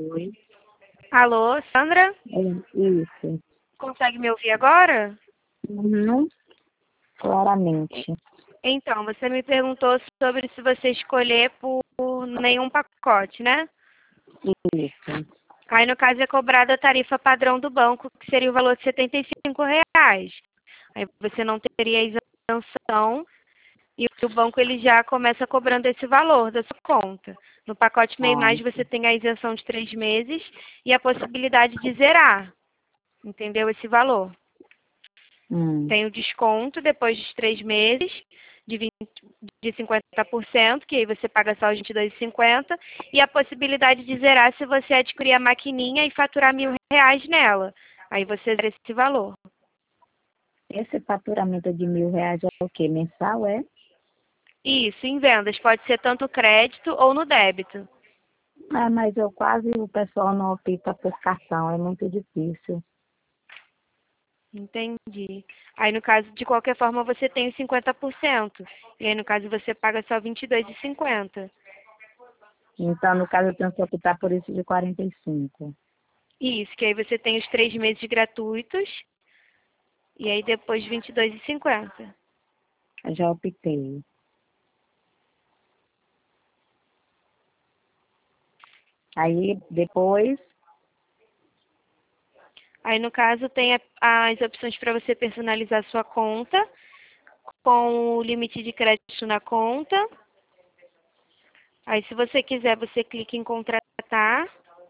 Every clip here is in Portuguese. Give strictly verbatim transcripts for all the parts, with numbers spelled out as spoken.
Oi. Alô, Sandra? É, isso. Consegue me ouvir agora? Uhum. Claramente. Então, você me perguntou sobre se você escolher por nenhum pacote, né? Isso. Aí, no caso, é cobrada a tarifa padrão do banco, que seria o valor de setenta e cinco reais. Aí você não teria isenção e o banco ele já começa cobrando esse valor da sua conta. No pacote Meio Ah, Mais você tem a isenção de três meses e a possibilidade de zerar, entendeu? Esse valor. hum. Tem o desconto depois dos três meses de, vinte, de cinquenta por cento, que aí você paga só os vinte e dois reais e cinquenta centavos, e a possibilidade de zerar se você adquirir a maquininha e faturar mil reais nela. Aí você zera esse valor. Esse faturamento de mil reais é o quê? Mensal, é? Isso, em vendas, pode ser tanto crédito ou no débito. Ah, mas eu quase, o pessoal não opta por cartão, é muito difícil. Entendi. Aí, no caso, de qualquer forma, você tem os cinquenta por cento. E aí, no caso, você paga só vinte e dois reais e cinquenta centavos. Então, no caso, eu tenho que optar por isso de quarenta e cinco. Isso, que aí você tem os três meses gratuitos. E aí, depois, vinte e dois reais e cinquenta centavos. Eu já optei. Aí, depois, Aí, no caso, tem a- as opções para você personalizar a sua conta, com o limite de crédito na conta. Aí, se você quiser, você clica em contratar.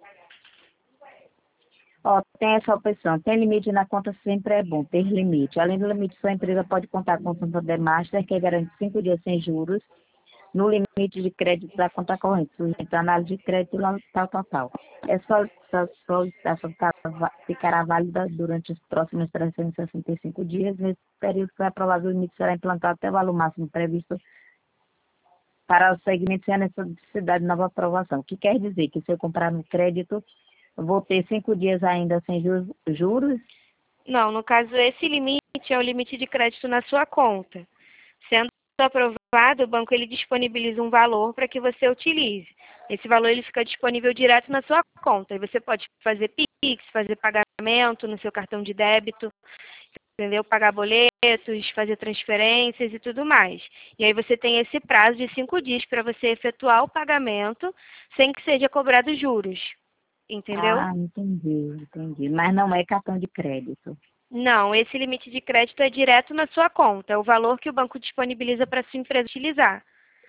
ó, tem essa opção. Tem limite na conta, sempre é bom ter limite. Além do limite, sua empresa pode contar com o Santander Master, que garante cinco dias sem juros, no limite de crédito da conta corrente, sujeito à análise de crédito e tal, tal, tal. Essa solicitação ficará válida durante os próximos trezentos e sessenta e cinco dias. Nesse período que foi aprovado, o limite será implantado até o valor máximo previsto para o segmento sem a necessidade de nova aprovação. O que quer dizer que se eu comprar no crédito, eu vou ter cinco dias ainda sem juros? juros? Não, no caso, esse limite é o limite de crédito na sua conta. Sendo aprovado, o banco ele disponibiliza um valor para que você utilize. Esse valor ele fica disponível direto na sua conta. E você pode fazer Pix, fazer pagamento no seu cartão de débito, entendeu? Pagar boletos, fazer transferências e tudo mais. E aí você tem esse prazo de cinco dias para você efetuar o pagamento sem que seja cobrado juros, entendeu? Ah, entendi, entendi. Mas não é cartão de crédito. Não, esse limite de crédito é direto na sua conta, é o valor que o banco disponibiliza para a sua empresa utilizar,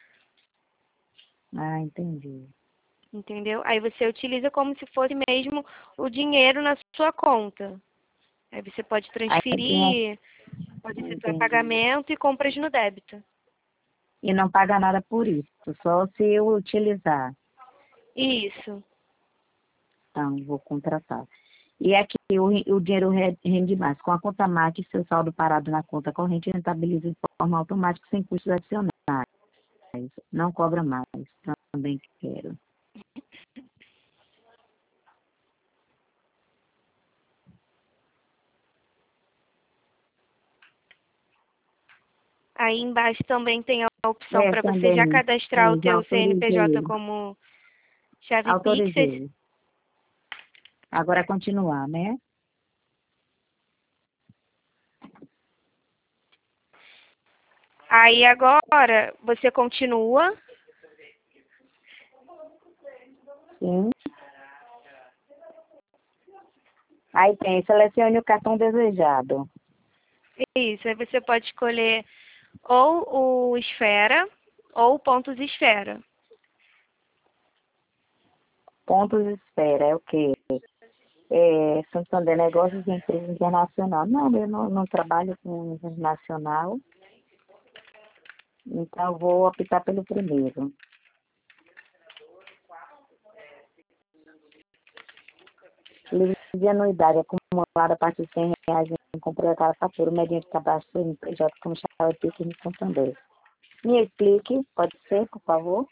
Ah, entendi. entendeu? Aí você utiliza como se fosse mesmo o dinheiro na sua conta. Aí você pode Aí tem, transferir, pode efetuar entendi. pagamento e compras no débito. E não paga nada por isso, só se eu utilizar. Isso. Então, vou contratar. E aqui o, o dinheiro re- rende mais. Com a conta MAC, seu saldo parado na conta corrente rentabiliza de forma automática sem custos adicionais. Não cobra mais. Também quero. Aí embaixo também tem a opção É, para você já também. cadastrar o Sim, já teu C N P J autorizei. como chave Pix. Autorizei. Agora é continuar, né? Aí agora você continua. Sim. Aí tem, selecione o cartão desejado. Isso, aí você pode escolher ou o Esfera ou o Pontos Esfera. Pontos de espera, é o quê? É, Santander Negócios de Empresa Internacional. Não, eu não, não trabalho com internacional, então vou optar pelo primeiro. Livre de anuidade acumulada a partir de cem reais em completar a fatura mediante cadastro em P J como chave Pix no Santander. Me explique, pode ser, por favor?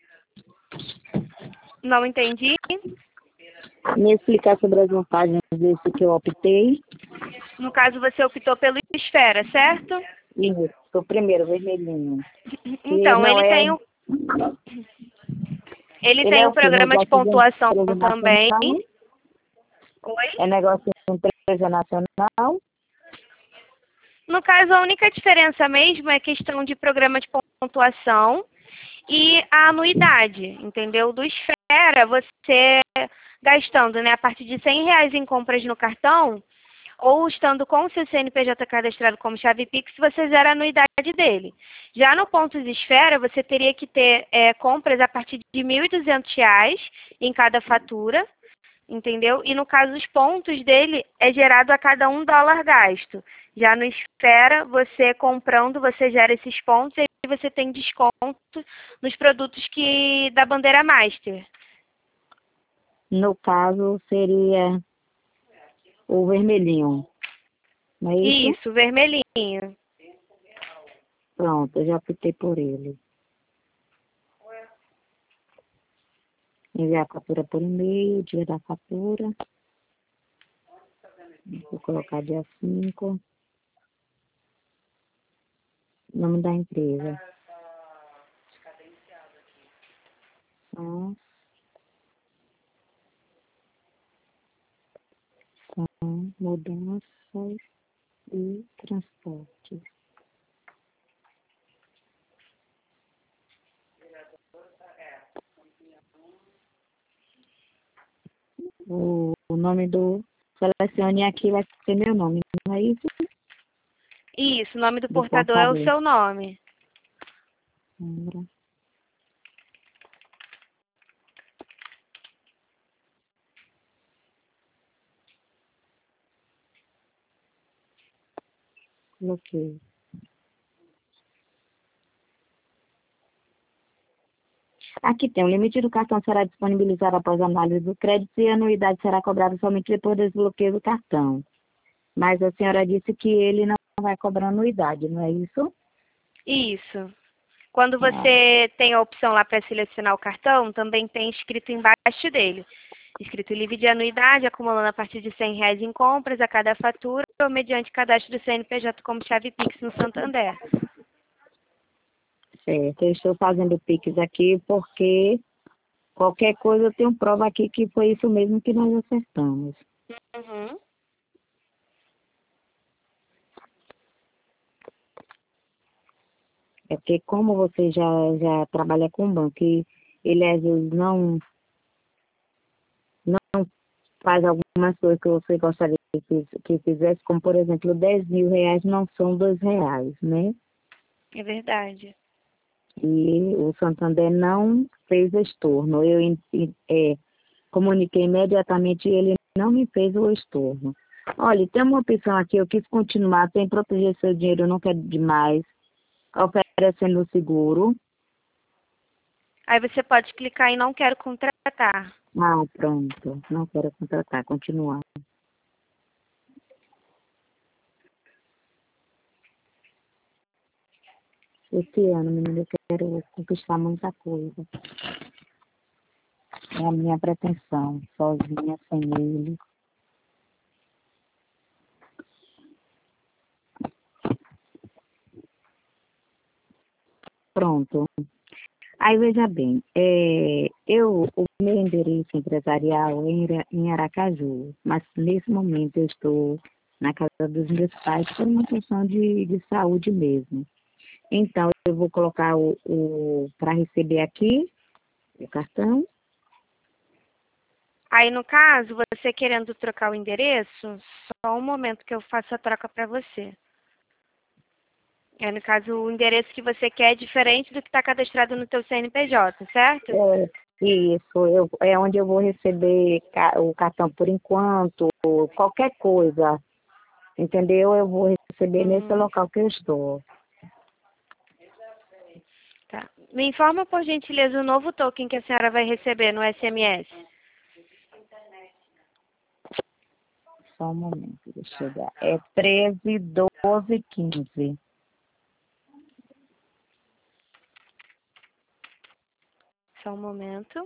Não entendi? Me explicar sobre as vantagens desse que eu optei. No caso, você optou pelo Esfera, certo? Isso, o primeiro, vermelhinho. Que Então, não ele é. tem o, Ele Ele tem é o o quê? programa de Negócio de pontuação empresa também. nacional? Oi? É negócio de empresa nacional? No caso, a única diferença mesmo é questão de programa de pontuação e a anuidade, entendeu? Do Esfera, você gastando, né, a partir de cem reais em compras no cartão, ou estando com o seu C N P J cadastrado como chave Pix, você zera a anuidade dele. Já no Pontos Esfera, você teria que ter é, compras a partir de mil e duzentos reais em cada fatura, entendeu? E no caso, os pontos dele é gerado a cada um dólar gasto. Já no Esfera, você comprando, você gera esses pontos e aí você tem desconto nos produtos que da bandeira Master. No caso, seria o vermelhinho, não é isso? Isso, vermelhinho. Pronto, eu já optei por ele. Enviar a fatura por e-mail, dia da fatura. Vou colocar dia cinco. Nome da empresa. São, são mudanças e transportes. O, o nome do... Selecione aqui, vai ser meu nome, não é isso? Isso, o nome do Do portador é o portador. seu nome. Lembra? Coloquei. Aqui tem, o limite do cartão será disponibilizado após a análise do crédito e a anuidade será cobrada somente depois do desbloqueio do cartão. Mas a senhora disse que ele não vai cobrar anuidade, não é isso? Isso. Quando Ah, você tem a opção lá para selecionar o cartão, também tem escrito embaixo dele. Escrito livre de anuidade, acumulando a partir de cem reais em compras a cada fatura ou mediante cadastro do C N P J como chave Pix no Santander. certo, eu estou fazendo o Pix aqui porque qualquer coisa eu tenho prova aqui que foi isso mesmo que nós acertamos. Uhum. É porque como você já, já trabalha com banco e ele às vezes não, não faz algumas coisas que você gostaria que, que fizesse, como por exemplo, dez mil reais não são dois reais, né? É verdade. E o Santander não fez estorno. Eu é, comuniquei imediatamente e ele não me fez o estorno. Olha, tem uma opção aqui, eu quis continuar, sem proteger seu dinheiro, não quero demais, oferecendo o seguro. Aí você pode clicar em não quero contratar. Ah, pronto, não quero contratar, continuar. Esse ano, menina, eu quero conquistar muita coisa. É a minha pretensão, sozinha, sem ele. Pronto. Aí, veja bem, é, eu, o meu endereço empresarial é em Ira- em Aracaju, mas nesse momento eu estou na casa dos meus pais por uma questão de, de saúde mesmo. Então, eu vou colocar o, o para receber aqui o cartão. Aí, no caso, você querendo trocar o endereço, só um momento que eu faço a troca para você. É, no caso, o endereço que você quer é diferente do que está cadastrado no teu C N P J, certo? É, isso, eu, é onde eu vou receber ca- o cartão por enquanto, qualquer coisa, entendeu? Eu vou receber nesse Uhum. local que eu estou. Tá. Me informa, por gentileza, o novo token que a senhora vai receber no S M S. Só um momento, deixa eu chegar. É treze, doze, quinze. Só um momento.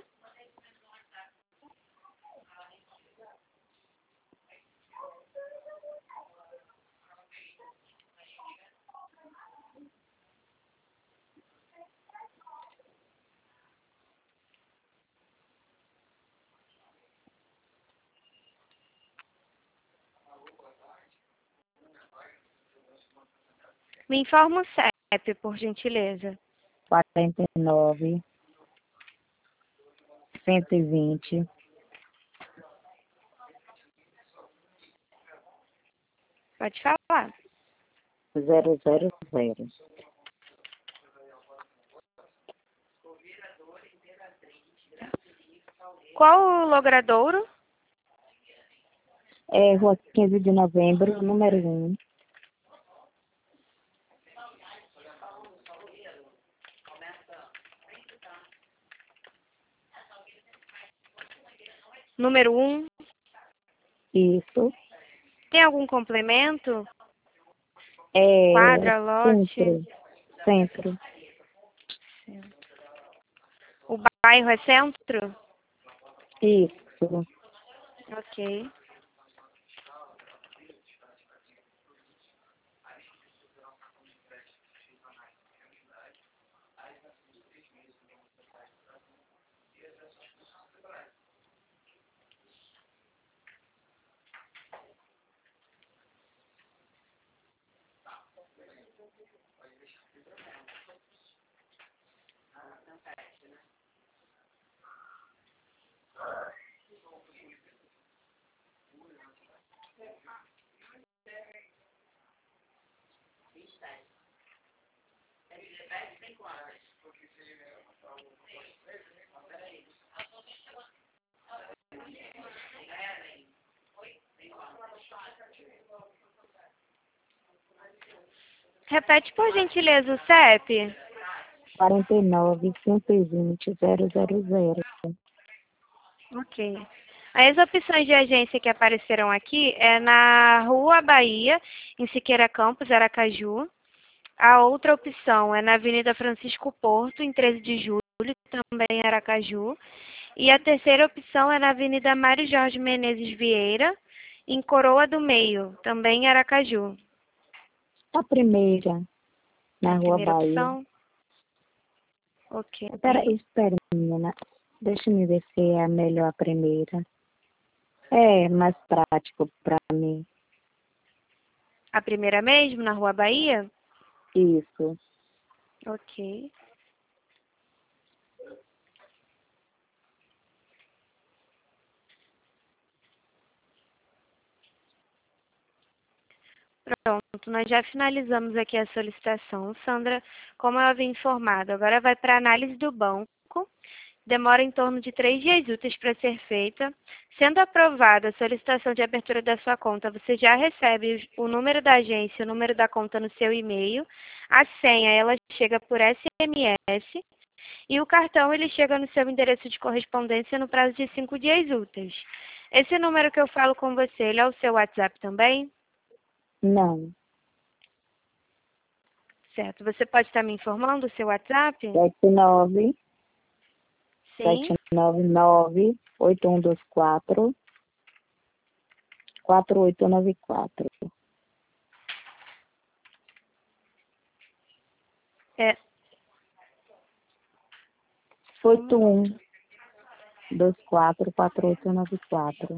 Me informa o C E P, por gentileza. quarenta e nove, cento e vinte, Pode falar. zero zero zero. Qual o logradouro? É Rua quinze de Novembro, número um. Número um. Isso. Tem algum complemento? É Quadra, lote? centro. Centro. O bairro é centro? Isso. Ok. Repete, por gentileza, o C E P. quarenta e nove, cento e vinte, zero zero zero. Ok. As opções de agência que apareceram aqui é na Rua Bahia, em Siqueira Campos, Aracaju. A outra opção é na Avenida Francisco Porto, em treze de julho, também em Aracaju. E a terceira opção é na Avenida Mário Jorge Menezes Vieira, em Coroa do Meio, também em Aracaju. A primeira, na A Rua primeira Bahia. opção? Ok. Espera, espera, menina. Deixa eu ver se é a melhor a primeira. É mais prático para mim. A primeira mesmo, na Rua Bahia? Isso. Ok. Pronto, nós já finalizamos aqui a solicitação. Sandra, como eu havia informado, agora vai para a análise do banco. Demora em torno de três dias úteis para ser feita. Sendo aprovada a solicitação de abertura da sua conta, você já recebe o número da agência, o número da conta no seu e-mail. A senha, ela chega por S M S. E o cartão, ele chega no seu endereço de correspondência no prazo de cinco dias úteis. Esse número que eu falo com você, ele é o seu WhatsApp também? Não. Certo. Você pode estar me informando o seu WhatsApp? sete nove, Sim. sete nove nove, oito um dois quatro, quatro oito nove quatro. É oito um dois quatro, quatro oito nove quatro.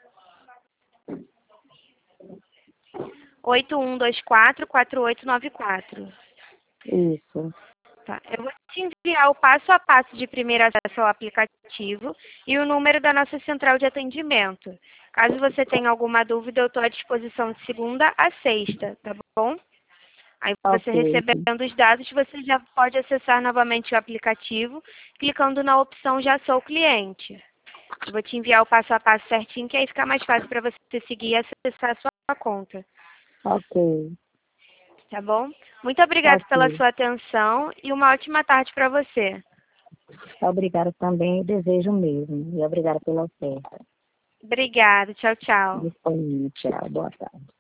oito um dois quatro, quatro oito nove quatro. Isso. Tá. Eu vou te enviar o passo a passo de primeiro acesso ao aplicativo e o número da nossa central de atendimento. Caso você tenha alguma dúvida, eu estou à disposição de segunda a sexta, tá bom? Aí você Ok. recebendo os dados, você já pode acessar novamente o aplicativo, clicando na opção Já Sou Cliente. Eu vou te enviar o passo a passo certinho, que aí fica mais fácil para você seguir e acessar a sua conta. Ok. Tá bom? Muito obrigada pela Ok. sua atenção e uma ótima tarde para você. Obrigada também, eu desejo mesmo. E obrigada pela oferta. Obrigada. Tchau, tchau. Disponível. Tchau. Boa tarde.